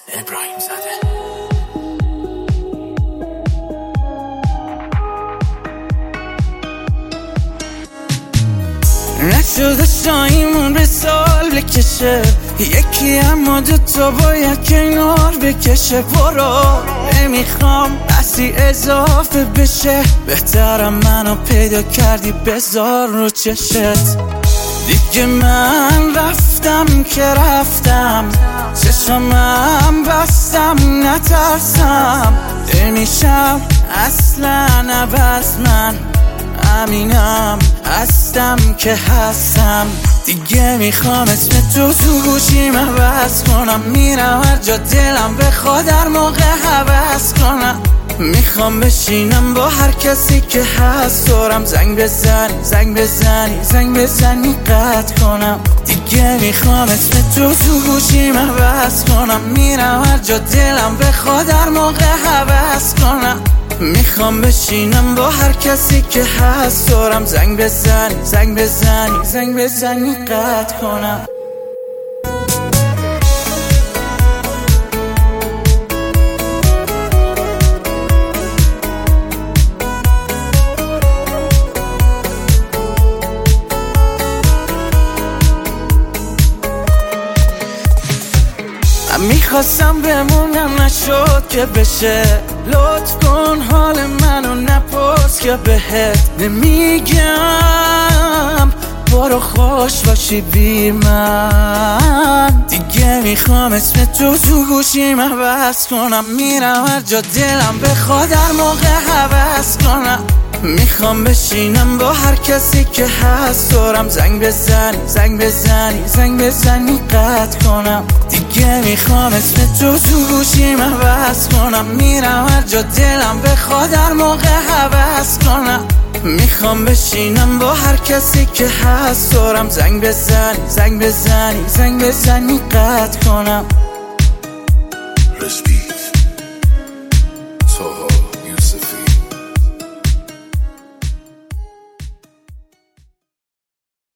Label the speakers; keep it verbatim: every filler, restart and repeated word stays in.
Speaker 1: ابراهیم زاده. نشده شایمون به سال بکشه یکی، اما دوتا باید کنار بکشه. برو نمیخوام بسی اضافه بشه، بهترم منو پیدا کردی بذار رو چشت. دیگه من رفتم که رفتم، چشمم بستم نترسم. دل میشم اصلا عوض، من امینم هستم که هستم. دیگه میخوام اسم تو تو گوشیم عوض کنم، میرم هر جا دلم بخواد هر موقع حوض کنم. میخوام بشینم با هر کسی که هست دورم، زنگ بزنی زنگ بزنی زنگ بزنی قطع کنم. دیگه میخوام اسم تو تو گوشیم عوض کنم، میرم هر جا دلم بخواد هر موقع حوض کنم. میخوام بشینم با هر کسی که هست دورم، زنگ بزنی زنگ بزنی زنگ بزنی قطع کنم. من میخواستم بمونم نشد که بشه، لطف کن حال منو نپرس که بهت نمیگم. برو خوش باشی بی من. دیگه میخوام اسم تو تو گوشیم عوض کنم، میرم هر جا دلم بخواد هر موقع حوض کنم. میخوام بشینم با هر کسی که هست دورم، زنگ بزنی زنگ بزنی زنگ بزنی قطع کنم. دیگه میخوام اسم تو تو گوشیم عوض کنم، میرم هر جا دلم بخواد هر موقع حوض کنم. میخوام بشینم با هر کسی که هست دورم، زنگ بزنی زنگ بزنی زنگ بزنی قطع کنم.
Speaker 2: Respect. So